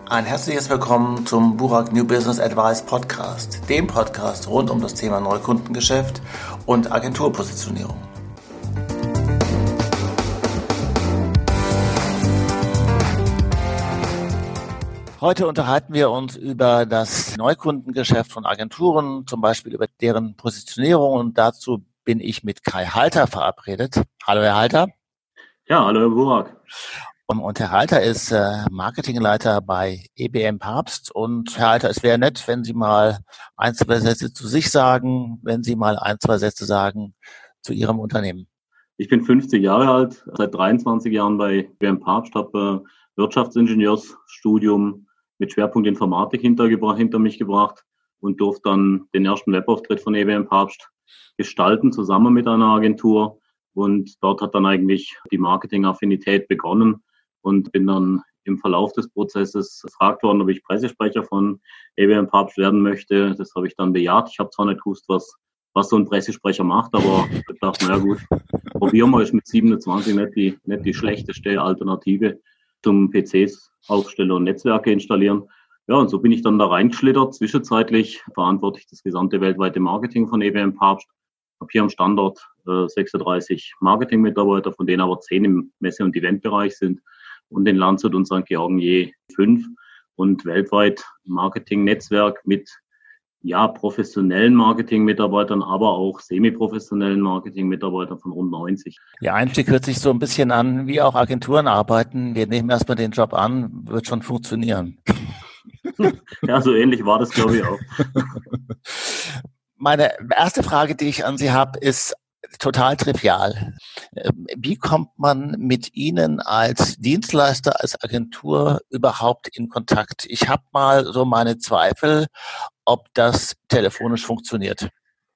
Ein herzliches Willkommen zum Burak New Business Advice Podcast, dem Podcast rund um das Thema Neukundengeschäft und Agenturpositionierung. Heute unterhalten wir uns über das Neukundengeschäft von Agenturen, zum Beispiel über deren Positionierung, und dazu bin ich mit Kai Halter verabredet. Hallo, Herr Halter. Ja, hallo, Herr Burak. Und Herr Halter ist Marketingleiter bei EBM Papst. Und Herr Halter, es wäre nett, wenn Sie mal ein, zwei Sätze zu sich sagen, wenn Sie mal ein, zwei Sätze sagen zu Ihrem Unternehmen. Ich bin 50 Jahre alt, seit 23 Jahren bei EBM Papst, habe Wirtschaftsingenieursstudium mit Schwerpunkt Informatik hinter mich gebracht und durfte dann den ersten Webauftritt von EBM Papst gestalten, zusammen mit einer Agentur. Und dort hat dann eigentlich die Marketingaffinität begonnen. Und bin dann im Verlauf des Prozesses gefragt worden, ob ich Pressesprecher von EBM Papst werden möchte. Das habe ich dann bejaht. Ich habe zwar nicht gewusst, was so ein Pressesprecher macht, aber ich dachte, na gut, probieren wir, ist mit 27 nicht die schlechteste Alternative zum PCs aufstellen und Netzwerke installieren. Ja, und so bin ich dann da reingeschlittert. Zwischenzeitlich verantworte ich das gesamte weltweite Marketing von EBM Papst. Habe hier am Standort 36 Marketingmitarbeiter, von denen aber 10 im Messe- und Eventbereich sind, und in Landshut und St. Georgen je 5, und weltweit Marketingnetzwerk mit professionellen Marketingmitarbeitern, aber auch semi-professionellen Marketingmitarbeitern von rund 90. Der Einstieg hört sich so ein bisschen an, wie auch Agenturen arbeiten. Wir nehmen erstmal den Job an, wird schon funktionieren. Ja, so ähnlich war das, glaube ich, auch. Meine erste Frage, die ich an Sie habe, ist total trivial. Wie kommt man mit Ihnen als Dienstleister, als Agentur überhaupt in Kontakt? Ich habe mal so meine Zweifel, ob das telefonisch funktioniert.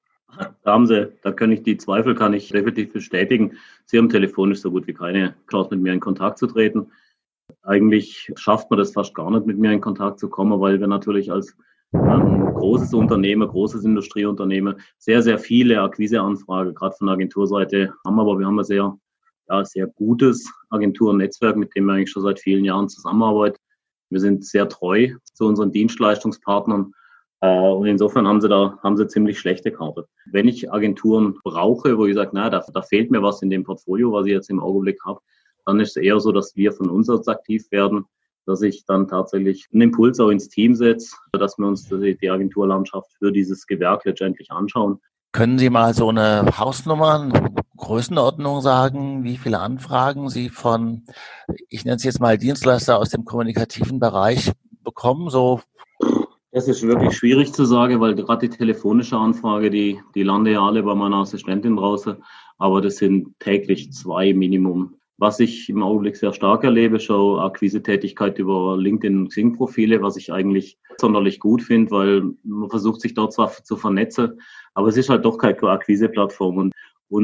Die Zweifel kann ich definitiv bestätigen. Sie haben telefonisch so gut wie keine Chance, mit mir in Kontakt zu treten. Eigentlich schafft man das fast gar nicht, mit mir in Kontakt zu kommen, weil wir natürlich als großes Unternehmen, großes Industrieunternehmen, sehr, sehr viele Akquiseanfragen, gerade von der Agenturseite haben, aber wir haben ein sehr gutes Agenturnetzwerk, mit dem wir eigentlich schon seit vielen Jahren zusammenarbeiten. Wir sind sehr treu zu unseren Dienstleistungspartnern, und insofern haben sie ziemlich schlechte Karte. Wenn ich Agenturen brauche, wo ich sage, da fehlt mir was in dem Portfolio, was ich jetzt im Augenblick habe, dann ist es eher so, dass wir von uns aus aktiv werden, dass ich dann tatsächlich einen Impuls auch ins Team setze, dass wir uns die Agenturlandschaft für dieses Gewerk letztendlich anschauen. Können Sie mal so eine Hausnummer, eine Größenordnung sagen, wie viele Anfragen Sie von, ich nenne es jetzt mal Dienstleister aus dem kommunikativen Bereich bekommen? Das ist wirklich schwierig zu sagen, weil gerade die telefonische Anfrage, die landen ja alle bei meiner Assistentin draußen, aber das sind täglich 2 Minimum. Was ich im Augenblick sehr stark erlebe, schon Akquise-Tätigkeit über LinkedIn- und Xing-Profile, was ich eigentlich sonderlich gut finde, weil man versucht, sich dort zwar zu vernetzen, aber es ist halt doch keine Akquise-Plattform. Und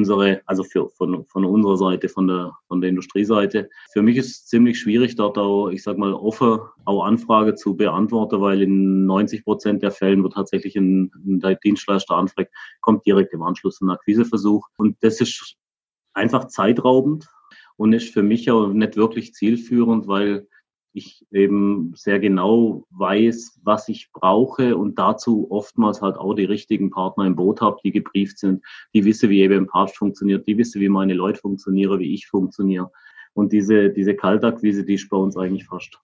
von unserer Seite, von der Industrieseite. Für mich ist es ziemlich schwierig, dort auch, ich sag mal, offen auch Anfrage zu beantworten, weil in 90% der Fällen, wo tatsächlich ein Dienstleister anfragt, kommt direkt im Anschluss ein Akquiseversuch. Und das ist einfach zeitraubend und ist für mich auch nicht wirklich zielführend, weil ich eben sehr genau weiß, was ich brauche und dazu oftmals halt auch die richtigen Partner im Boot habe, die gebrieft sind, die wissen, wie EBM Papst funktioniert, die wissen, wie meine Leute funktionieren, wie ich funktioniere. Und diese Kaltakquise, die ist bei uns eigentlich fast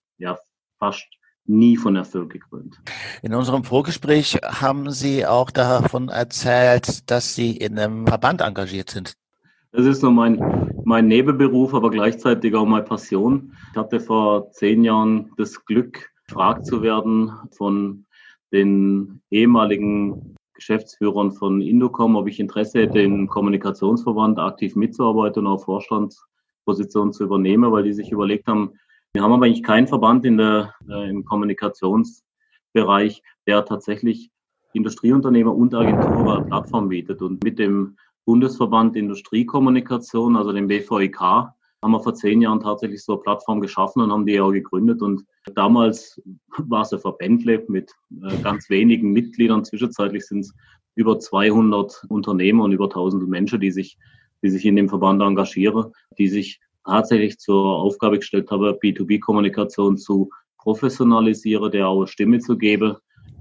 nie von Erfolg gekrönt. In unserem Vorgespräch haben Sie auch davon erzählt, dass Sie in einem Verband engagiert sind. Das ist so mein Nebenberuf, aber gleichzeitig auch meine Passion. Ich hatte vor 10 Jahren das Glück, gefragt zu werden von den ehemaligen Geschäftsführern von Indocom, ob ich Interesse hätte, im Kommunikationsverband aktiv mitzuarbeiten und auch Vorstandspositionen zu übernehmen, weil die sich überlegt haben, wir haben aber eigentlich keinen Verband im Kommunikationsbereich, der tatsächlich Industrieunternehmer und Agenturen eine Plattform bietet. Und mit dem Bundesverband Industriekommunikation, also dem BVIK, haben wir vor 10 Jahren tatsächlich so eine Plattform geschaffen und haben die auch gegründet. Und damals war es ein Verbändle mit ganz wenigen Mitgliedern. Zwischenzeitlich sind es über 200 Unternehmer und über 1000 Menschen, die sich in dem Verband engagieren, die sich tatsächlich zur Aufgabe gestellt haben, B2B-Kommunikation zu professionalisiere, der auch Stimme zu geben.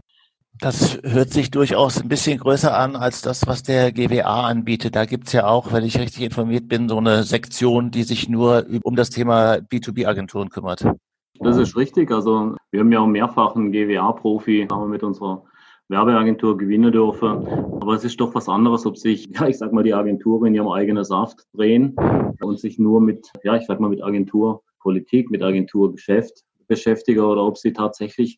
Das hört sich durchaus ein bisschen größer an als das, was der GWA anbietet. Da gibt's ja auch, wenn ich richtig informiert bin, so eine Sektion, die sich nur um das Thema B2B-Agenturen kümmert. Das ist richtig. Also wir haben ja auch mehrfach einen GWA-Profi, haben wir mit unserer Werbeagentur gewinnen dürfen. Aber es ist doch was anderes, ob sich, ich sag mal, die Agenturen in ihrem eigenen Saft drehen und sich nur mit, mit Agenturpolitik, mit Agenturgeschäft beschäftigen oder ob sie tatsächlich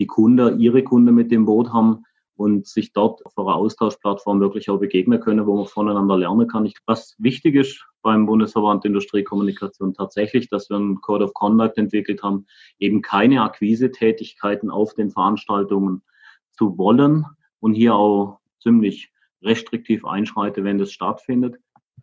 ihre Kunden mit dem Boot haben und sich dort auf einer Austauschplattform wirklich auch begegnen können, wo man voneinander lernen kann. Was wichtig ist beim Bundesverband Industriekommunikation tatsächlich, dass wir einen Code of Conduct entwickelt haben, eben keine Akquisetätigkeiten auf den Veranstaltungen zu wollen und hier auch ziemlich restriktiv einschreite, wenn das stattfindet.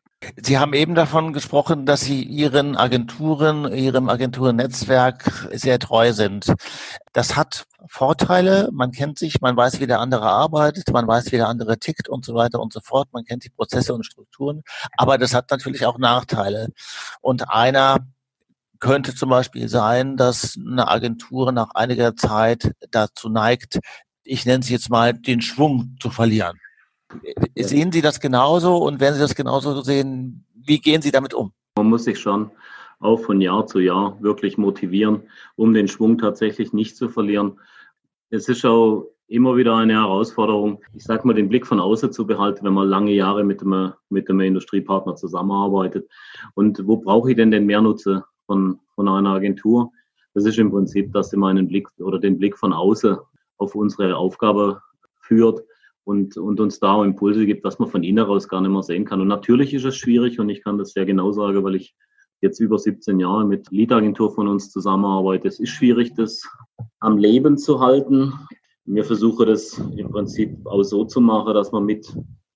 Sie haben eben davon gesprochen, dass Sie Ihren Agenturen, Ihrem Agenturnetzwerk sehr treu sind. Das hat Vorteile. Man kennt sich, man weiß, wie der andere arbeitet, man weiß, wie der andere tickt und so weiter und so fort. Man kennt die Prozesse und Strukturen. Aber das hat natürlich auch Nachteile. Und einer könnte zum Beispiel sein, dass eine Agentur nach einiger Zeit dazu neigt, ich nenne es jetzt mal, den Schwung zu verlieren. Sehen Sie das genauso? Und wenn Sie das genauso sehen, wie gehen Sie damit um? Man muss sich schon auch von Jahr zu Jahr wirklich motivieren, um den Schwung tatsächlich nicht zu verlieren. Es ist auch immer wieder eine Herausforderung, ich sage mal, den Blick von außen zu behalten, wenn man lange Jahre mit einem Industriepartner zusammenarbeitet. Und wo brauche ich denn den Mehrnutzen von einer Agentur? Das ist im Prinzip, dass sie meinen Blick oder den Blick von außen auf unsere Aufgabe führt und uns da Impulse gibt, was man von innen raus gar nicht mehr sehen kann. Und natürlich ist es schwierig und ich kann das sehr genau sagen, weil ich jetzt über 17 Jahre mit Lead-Agentur von uns zusammenarbeite. Es ist schwierig, das am Leben zu halten. Wir versuchen das im Prinzip auch so zu machen, dass man mit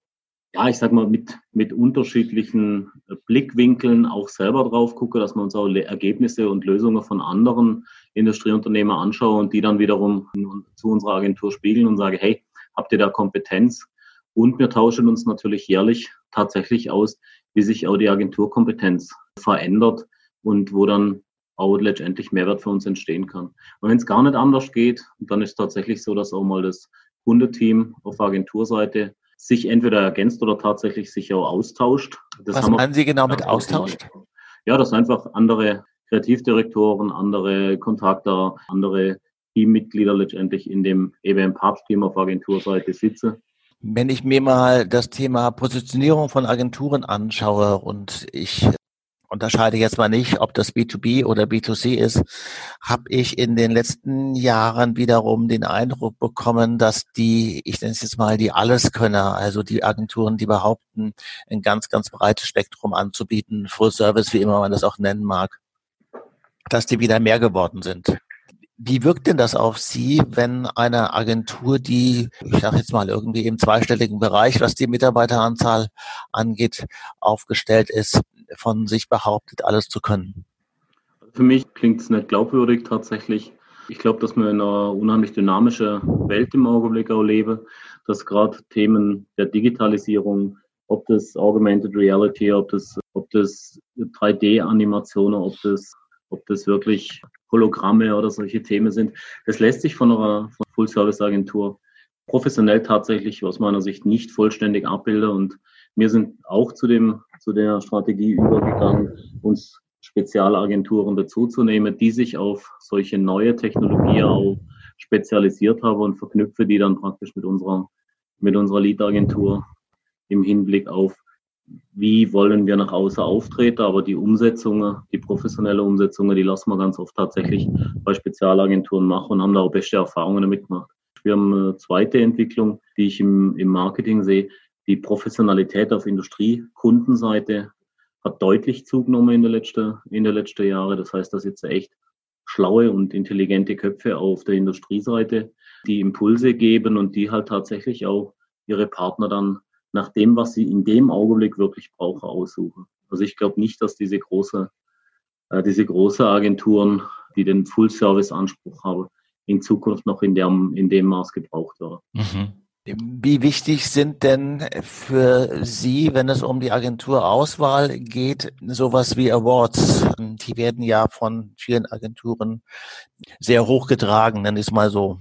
unterschiedlichen Blickwinkeln auch selber drauf gucken, dass wir uns auch Ergebnisse und Lösungen von anderen Industrieunternehmen anschauen und die dann wiederum zu unserer Agentur spiegeln und sagen, hey, habt ihr da Kompetenz? Und wir tauschen uns natürlich jährlich tatsächlich aus, wie sich auch die Agenturkompetenz verändert und wo dann auch letztendlich Mehrwert für uns entstehen kann. Und wenn es gar nicht anders geht, dann ist es tatsächlich so, dass auch mal das Kundenteam auf Agenturseite sich entweder ergänzt oder tatsächlich sich auch austauscht. Was meinen Sie genau mit austauscht? Ja, dass einfach andere Kreativdirektoren, andere Kontakte, andere Teammitglieder letztendlich in dem EBM Papst-Team auf Agenturseite sitzen. Wenn ich mir mal das Thema Positionierung von Agenturen anschaue und ich unterscheide jetzt mal nicht, ob das B2B oder B2C ist, habe ich in den letzten Jahren wiederum den Eindruck bekommen, dass ich nenne es jetzt mal die Alleskönner, also die Agenturen, die behaupten, ein ganz, ganz breites Spektrum anzubieten, Full Service, wie immer man das auch nennen mag, dass die wieder mehr geworden sind. Wie wirkt denn das auf Sie, wenn eine Agentur, die, ich sage jetzt mal irgendwie im zweistelligen Bereich, was die Mitarbeiteranzahl angeht, aufgestellt ist, von sich behauptet, alles zu können? Für mich klingt es nicht glaubwürdig tatsächlich. Ich glaube, dass wir in einer unheimlich dynamischen Welt im Augenblick auch leben, dass gerade Themen der Digitalisierung, ob das Augmented Reality, ob das 3D-Animationen, ob das wirklich Hologramme oder solche Themen sind. Das lässt sich von einer Full-Service-Agentur professionell tatsächlich aus meiner Sicht nicht vollständig abbilden. Und wir sind auch zu der Strategie übergegangen, uns Spezialagenturen dazuzunehmen, die sich auf solche neue Technologien auch spezialisiert haben und verknüpfe die dann praktisch mit unserer Lead-Agentur im Hinblick auf, wie wollen wir nach außen auftreten, aber die Umsetzungen, die professionelle Umsetzungen, die lassen wir ganz oft tatsächlich bei Spezialagenturen machen und haben da auch beste Erfahrungen damit gemacht. Wir haben eine zweite Entwicklung, die ich im Marketing sehe. Die Professionalität auf Industriekundenseite hat deutlich zugenommen in den letzten Jahren. Das heißt, da sitzen echt schlaue und intelligente Köpfe auf der Industrieseite, die Impulse geben und die halt tatsächlich auch ihre Partner dann nach dem, was sie in dem Augenblick wirklich brauchen, aussuchen. Also ich glaube nicht, dass diese große Agenturen, die den Full-Service-Anspruch haben, in Zukunft noch in dem Maß gebraucht werden. Mhm. Wie wichtig sind denn für Sie, wenn es um die Agenturauswahl geht, sowas wie Awards? Die werden ja von vielen Agenturen sehr hochgetragen, nenne ich es mal so.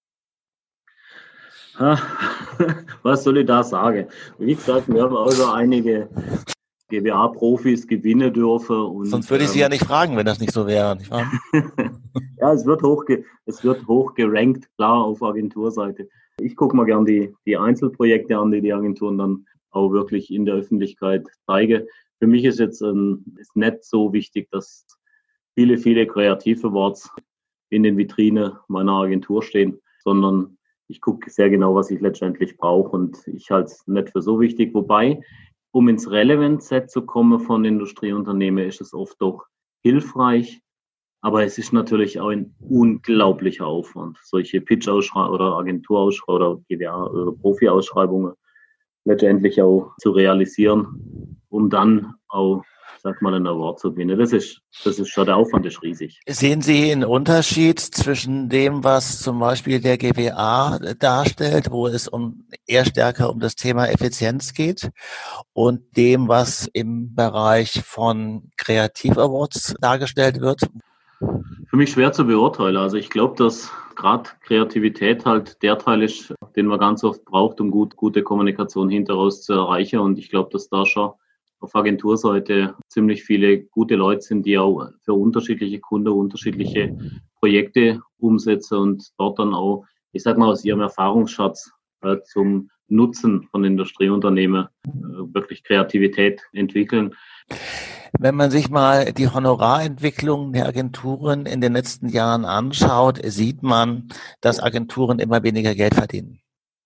Was soll ich da sagen? Wie gesagt, wir haben also einige GWA-Profis gewinnen dürfen Sonst und würde ich Sie ja nicht fragen, wenn das nicht so wäre, nicht wahr? ja, es wird hoch gerankt, klar, auf Agenturseite. Ich gucke mal gern die Einzelprojekte an, die Agenturen dann auch wirklich in der Öffentlichkeit zeigen. Für mich ist jetzt ist nicht so wichtig, dass viele Kreativ-Awards in den Vitrinen meiner Agentur stehen, sondern ich gucke sehr genau, was ich letztendlich brauche und ich halte es nicht für so wichtig. Wobei, um ins Relevance-Set zu kommen von Industrieunternehmen, ist es oft doch hilfreich, aber es ist natürlich auch ein unglaublicher Aufwand, solche Pitch-Ausschreibungen oder Agenturausschreibungen oder GWA oder Profi-Ausschreibungen letztendlich auch zu realisieren, um dann auch, sag mal, einen Award zu gewinnen. Das ist schon, der Aufwand ist riesig. Sehen Sie einen Unterschied zwischen dem, was zum Beispiel der GWA darstellt, wo es eher stärker um das Thema Effizienz geht, und dem, was im Bereich von Kreativ-Awards dargestellt wird? Für mich schwer zu beurteilen. Also ich glaube, dass gerade Kreativität halt der Teil ist, den man ganz oft braucht, um gute Kommunikation hinteraus zu erreichen. Und ich glaube, dass da schon auf Agenturseite ziemlich viele gute Leute sind, die auch für unterschiedliche Kunden unterschiedliche Projekte umsetzen und dort dann auch, ich sag mal, aus ihrem Erfahrungsschatz zum Nutzen von Industrieunternehmen wirklich Kreativität entwickeln. Wenn man sich mal die Honorarentwicklung der Agenturen in den letzten Jahren anschaut, sieht man, dass Agenturen immer weniger Geld verdienen.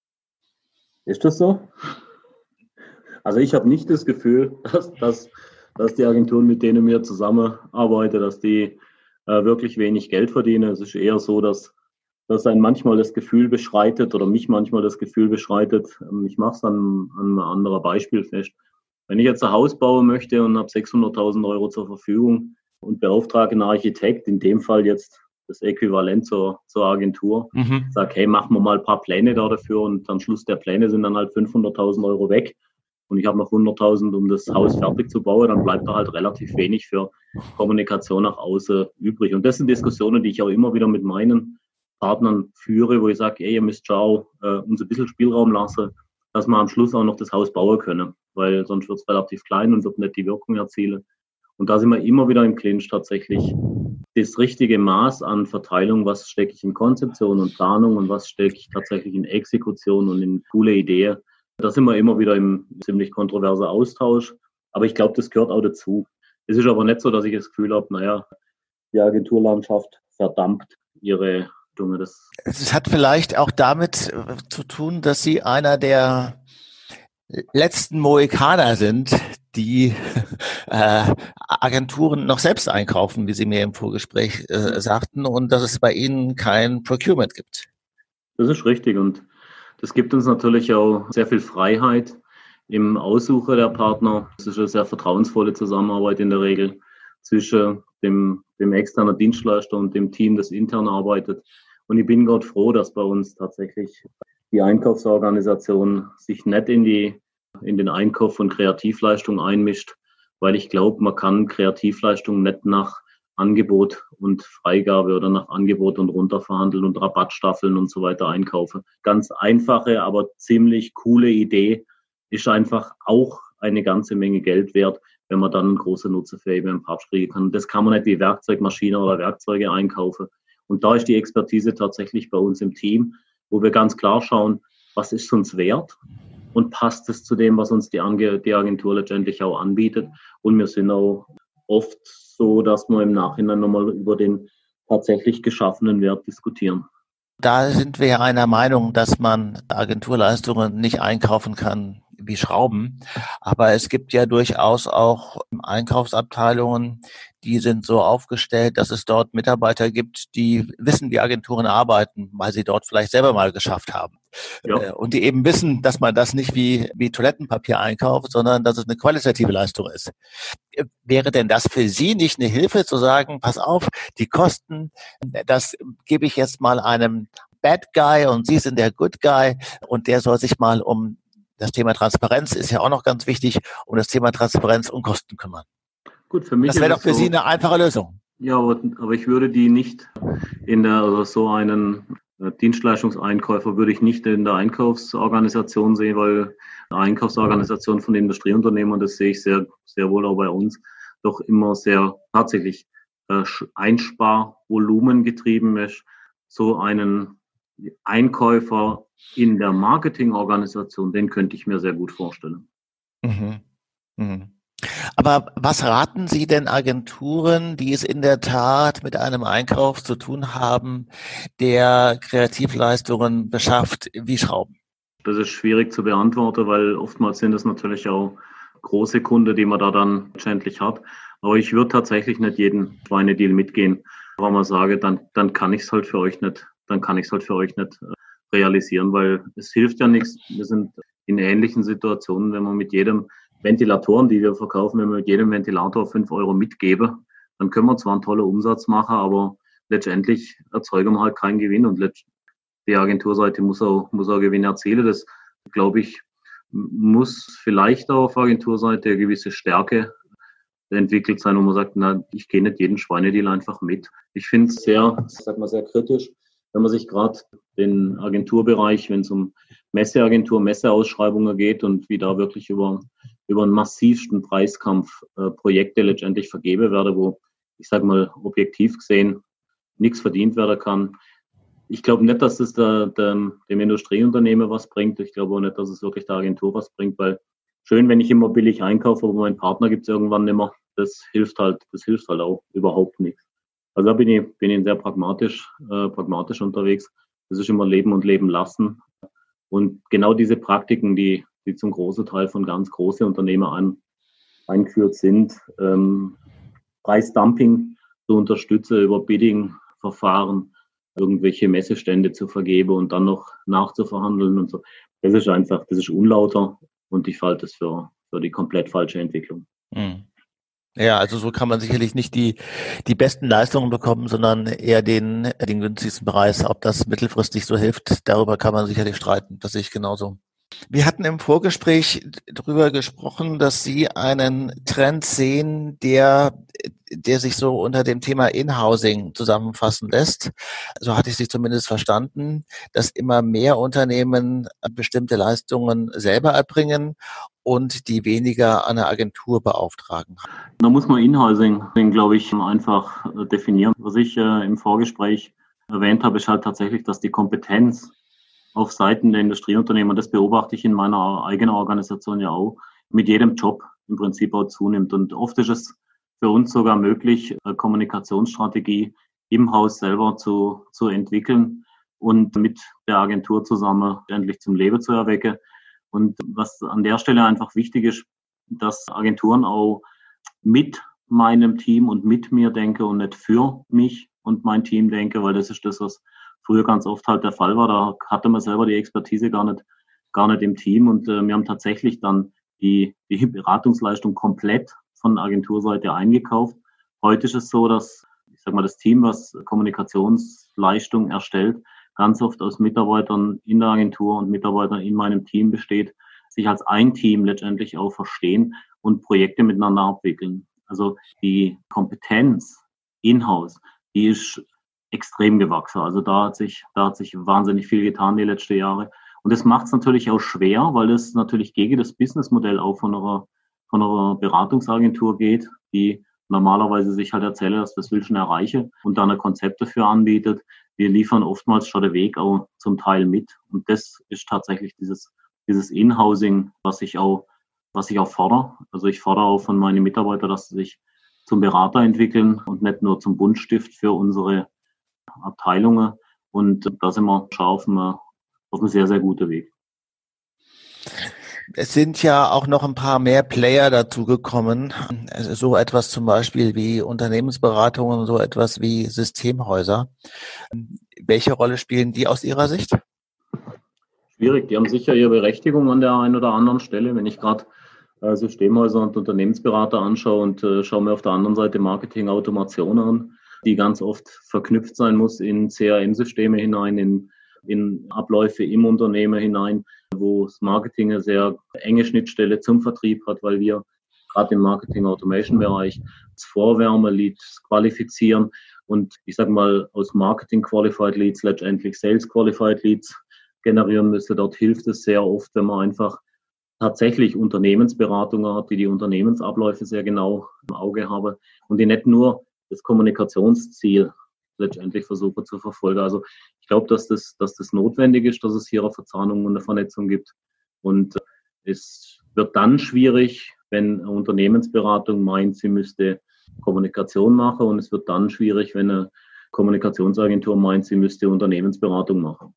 Ist das so? Also ich habe nicht das Gefühl, dass die Agenturen, mit denen wir zusammenarbeiten, dass die wirklich wenig Geld verdienen. Es ist eher so, dass einen manchmal das Gefühl beschreitet oder mich manchmal das Gefühl beschreitet. Ich mache es an einem anderen Beispiel fest. Wenn ich jetzt ein Haus bauen möchte und habe 600.000 Euro zur Verfügung und beauftrage einen Architekt, in dem Fall jetzt das Äquivalent zur Agentur, sage, hey, machen wir mal ein paar Pläne da dafür und am Schluss der Pläne sind dann halt 500.000 Euro weg und ich habe noch 100.000, um das Haus fertig zu bauen, dann bleibt da halt relativ wenig für Kommunikation nach außen übrig. Und das sind Diskussionen, die ich auch immer wieder mit meinen Partnern führe, wo ich sage, ey, ihr müsst schon uns ein bisschen Spielraum lassen, dass wir am Schluss auch noch das Haus bauen können, weil sonst wird es relativ klein und wird nicht die Wirkung erzielen. Und da sind wir immer wieder im Clinch tatsächlich. Das richtige Maß an Verteilung, was stecke ich in Konzeption und Planung und was stecke ich tatsächlich in Exekution und in coole Ideen. Da sind wir immer wieder im ziemlich kontroversen Austausch. Aber ich glaube, das gehört auch dazu. Es ist aber nicht so, dass ich das Gefühl habe, naja, die Agenturlandschaft verdampft ihre Dinge. Es hat vielleicht auch damit zu tun, dass Sie einer der letzten Mohikaner sind, die Agenturen noch selbst einkaufen, wie Sie mir im Vorgespräch sagten, und dass es bei Ihnen kein Procurement gibt. Das ist richtig und das gibt uns natürlich auch sehr viel Freiheit im Aussuchen der Partner. Es ist eine sehr vertrauensvolle Zusammenarbeit in der Regel zwischen dem externen Dienstleister und dem Team, das intern arbeitet. Und ich bin Gott froh, dass bei uns tatsächlich die Einkaufsorganisation sich nicht in den Einkauf von Kreativleistungen einmischt, weil ich glaube, man kann Kreativleistungen nicht nach Angebot und Freigabe oder nach Angebot und runterverhandeln und Rabattstaffeln und so weiter einkaufen. Ganz einfache, aber ziemlich coole Idee ist einfach auch eine ganze Menge Geld wert, wenn man dann einen großen Nutzen für eben einen Papst kriegen kann. Das kann man nicht wie Werkzeugmaschine oder Werkzeuge einkaufen. Und da ist die Expertise tatsächlich bei uns im Team, wo wir ganz klar schauen, was ist uns wert und passt es zu dem, was uns die Agentur letztendlich auch anbietet. Und wir sind auch oft so, dass wir im Nachhinein nochmal über den tatsächlich geschaffenen Wert diskutieren. Da sind wir ja einer Meinung, dass man Agenturleistungen nicht einkaufen kann wie Schrauben. Aber es gibt ja durchaus auch Einkaufsabteilungen, die sind so aufgestellt, dass es dort Mitarbeiter gibt, die wissen, wie Agenturen arbeiten, weil sie dort vielleicht selber mal geschafft haben. Ja. Und die eben wissen, dass man das nicht wie Toilettenpapier einkauft, sondern dass es eine qualitative Leistung ist. Wäre denn das für Sie nicht eine Hilfe, zu sagen, pass auf, die Kosten, das gebe ich jetzt mal einem Bad Guy und Sie sind der Good Guy und der soll sich mal um das Thema Transparenz, ist ja auch noch ganz wichtig, um das Thema Transparenz und Kosten kümmern. Gut, für mich das wäre doch für Sie eine einfache Lösung. Ja, aber ich würde die nicht so einen Dienstleistungseinkäufer würde ich nicht in der Einkaufsorganisation sehen, weil die Einkaufsorganisation von Industrieunternehmen, und das sehe ich sehr, sehr wohl auch bei uns, doch immer sehr tatsächlich Einsparvolumen getrieben ist. So einen Einkäufer in der Marketingorganisation, den könnte ich mir sehr gut vorstellen. Mhm. Mhm. Aber was raten Sie denn Agenturen, die es in der Tat mit einem Einkauf zu tun haben, der Kreativleistungen beschafft wie Schrauben? Das ist schwierig zu beantworten, weil oftmals sind es natürlich auch große Kunden, die man da dann letztendlich hat. Aber ich würde tatsächlich nicht jeden Schweinedeal mitgehen, weil man sage, dann kann ich es halt für euch nicht, realisieren, weil es hilft ja nichts. Wir sind in ähnlichen Situationen, wenn man mit jedem Ventilatoren, die wir verkaufen, wenn wir mit jedem Ventilator 5 Euro mitgeben, dann können wir zwar einen tollen Umsatz machen, aber letztendlich erzeugen wir halt keinen Gewinn und die Agenturseite muss auch Gewinn erzielen. Das, glaube ich, muss vielleicht auch auf Agenturseite eine gewisse Stärke entwickelt sein, wo man sagt, na, ich gehe nicht jeden Schweinedeal einfach mit. Ich finde es sehr kritisch, wenn man sich gerade den Agenturbereich, wenn es um Messeausschreibungen geht und wie da wirklich über einen massivsten Preiskampf Projekte letztendlich vergeben werden, wo, ich sage mal, objektiv gesehen nichts verdient werden kann. Ich glaube nicht, dass es dem Industrieunternehmen was bringt. Ich glaube auch nicht, dass es wirklich der Agentur was bringt, weil schön, wenn ich immer billig einkaufe, aber meinen Partner gibt es irgendwann nicht mehr. Das hilft halt auch überhaupt nichts. Also da bin ich sehr pragmatisch unterwegs. Das ist immer Leben und Leben lassen. Und genau diese Praktiken, die zum großen Teil von ganz großen Unternehmen eingeführt sind, Preisdumping zu unterstützen, über Bidding-Verfahren, irgendwelche Messestände zu vergeben und dann noch nachzuverhandeln und so. Das ist unlauter und ich halte das für die komplett falsche Entwicklung. Mhm. Ja, also so kann man sicherlich nicht die besten Leistungen bekommen, sondern eher den günstigsten Preis. Ob das mittelfristig so hilft, darüber kann man sicherlich streiten. Das sehe ich genauso. Wir hatten im Vorgespräch darüber gesprochen, dass Sie einen Trend sehen, der sich so unter dem Thema In-Housing zusammenfassen lässt. So hatte ich Sie zumindest verstanden, dass immer mehr Unternehmen bestimmte Leistungen selber erbringen und die weniger eine Agentur beauftragen. Da muss man In-Housing, glaube ich, einfach definieren. Was ich im Vorgespräch erwähnt habe, ist halt tatsächlich, dass die Kompetenz auf Seiten der Industrieunternehmen, das beobachte ich in meiner eigenen Organisation ja auch, mit jedem Job im Prinzip auch zunimmt. Und oft ist es für uns sogar möglich, eine Kommunikationsstrategie im Haus selber zu entwickeln und mit der Agentur zusammen endlich zum Leben zu erwecken. Und was an der Stelle einfach wichtig ist, dass Agenturen auch mit meinem Team und mit mir denken und nicht für mich und mein Team denken, weil das ist das, was früher ganz oft halt der Fall war. Da hatte man selber die Expertise gar nicht im Team und wir haben tatsächlich dann die Beratungsleistung komplett von Agenturseite eingekauft. Heute ist es so, dass das Team, was Kommunikationsleistung erstellt, ganz oft aus Mitarbeitern in der Agentur und Mitarbeitern in meinem Team besteht, sich als ein Team letztendlich auch verstehen und Projekte miteinander abwickeln. Also die Kompetenz in-house, die ist extrem gewachsen. Also da hat sich wahnsinnig viel getan die letzten Jahre. Und das macht es natürlich auch schwer, weil es natürlich gegen das Businessmodell auch von einer Beratungsagentur geht, die normalerweise sich halt erzählt, dass das will schon erreiche und dann ein Konzept dafür anbietet. Wir liefern oftmals schon den Weg auch zum Teil mit. Und das ist tatsächlich dieses In-Housing, was ich auch fordere. Also ich fordere auch von meinen Mitarbeitern, dass sie sich zum Berater entwickeln und nicht nur zum Buntstift für unsere Abteilungen. Und da sind wir schon auf einem sehr, sehr guten Weg. Es sind ja auch noch ein paar mehr Player dazugekommen. So etwas zum Beispiel wie Unternehmensberatungen, so etwas wie Systemhäuser. Welche Rolle spielen die aus Ihrer Sicht? Schwierig. Die haben sicher ihre Berechtigung an der einen oder anderen Stelle. Wenn ich gerade Systemhäuser und Unternehmensberater anschaue und schaue mir auf der anderen Seite Marketing-Automation an, die ganz oft verknüpft sein muss in CRM-Systeme hinein, in in Abläufe im Unternehmen hinein, wo das Marketing eine sehr enge Schnittstelle zum Vertrieb hat, weil wir gerade im Marketing-Automation-Bereich das Vorwärme-Lead qualifizieren und ich sage mal aus Marketing-Qualified Leads letztendlich Sales-Qualified Leads generieren müssen. Dort hilft es sehr oft, wenn man einfach tatsächlich Unternehmensberatungen hat, die Unternehmensabläufe sehr genau im Auge haben und die nicht nur das Kommunikationsziel letztendlich versuchen zu verfolgen. Also ich glaube, dass das notwendig ist, dass es hier eine Verzahnung und eine Vernetzung gibt. Und es wird dann schwierig, wenn eine Unternehmensberatung meint, sie müsste Kommunikation machen, und es wird dann schwierig, wenn eine Kommunikationsagentur meint, sie müsste Unternehmensberatung machen.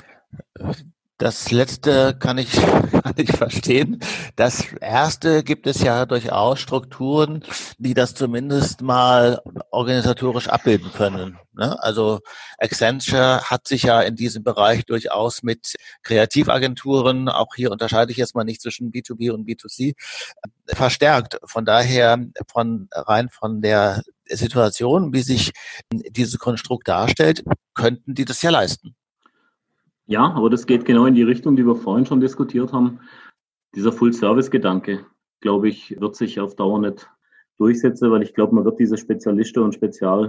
Das Letzte kann ich verstehen. Das Erste gibt es ja durchaus Strukturen, die das zumindest mal organisatorisch abbilden können. Also Accenture hat sich ja in diesem Bereich durchaus mit Kreativagenturen, auch hier unterscheide ich jetzt mal nicht zwischen B2B und B2C, verstärkt. Von daher, von der Situation, wie sich dieses Konstrukt darstellt, könnten die das ja leisten. Ja, aber das geht genau in die Richtung, die wir vorhin schon diskutiert haben. Dieser Full-Service-Gedanke, glaube ich, wird sich auf Dauer nicht durchsetzen, weil ich glaube, man wird diese Spezialisten und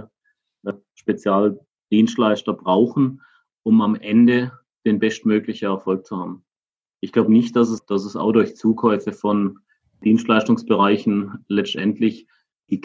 Spezialdienstleister brauchen, um am Ende den bestmöglichen Erfolg zu haben. Ich glaube nicht, dass es auch durch Zukäufe von Dienstleistungsbereichen letztendlich die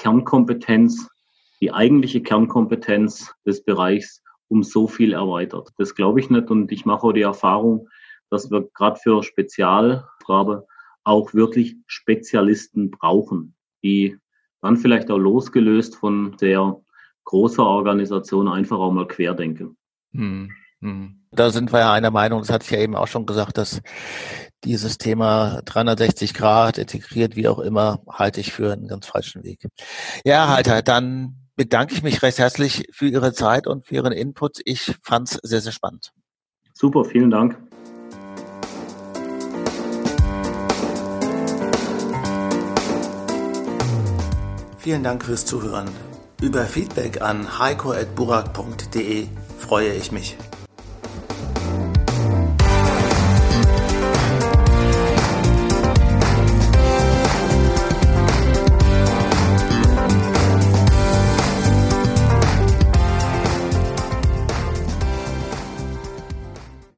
eigentliche Kernkompetenz des Bereichs um so viel erweitert. Das glaube ich nicht, und ich mache auch die Erfahrung, dass wir gerade für Spezialfragen auch wirklich Spezialisten brauchen, die dann vielleicht auch losgelöst von sehr großer Organisation einfach auch mal querdenken. Da sind wir ja einer Meinung, das hatte ich ja eben auch schon gesagt, dass dieses Thema 360 Grad integriert, wie auch immer, halte ich für einen ganz falschen Weg. Ja, Halter, dann bedanke ich mich recht herzlich für Ihre Zeit und für Ihren Input. Ich fand es sehr, sehr spannend. Super, vielen Dank. Vielen Dank fürs Zuhören. Über Feedback an heiko@burak.de freue ich mich.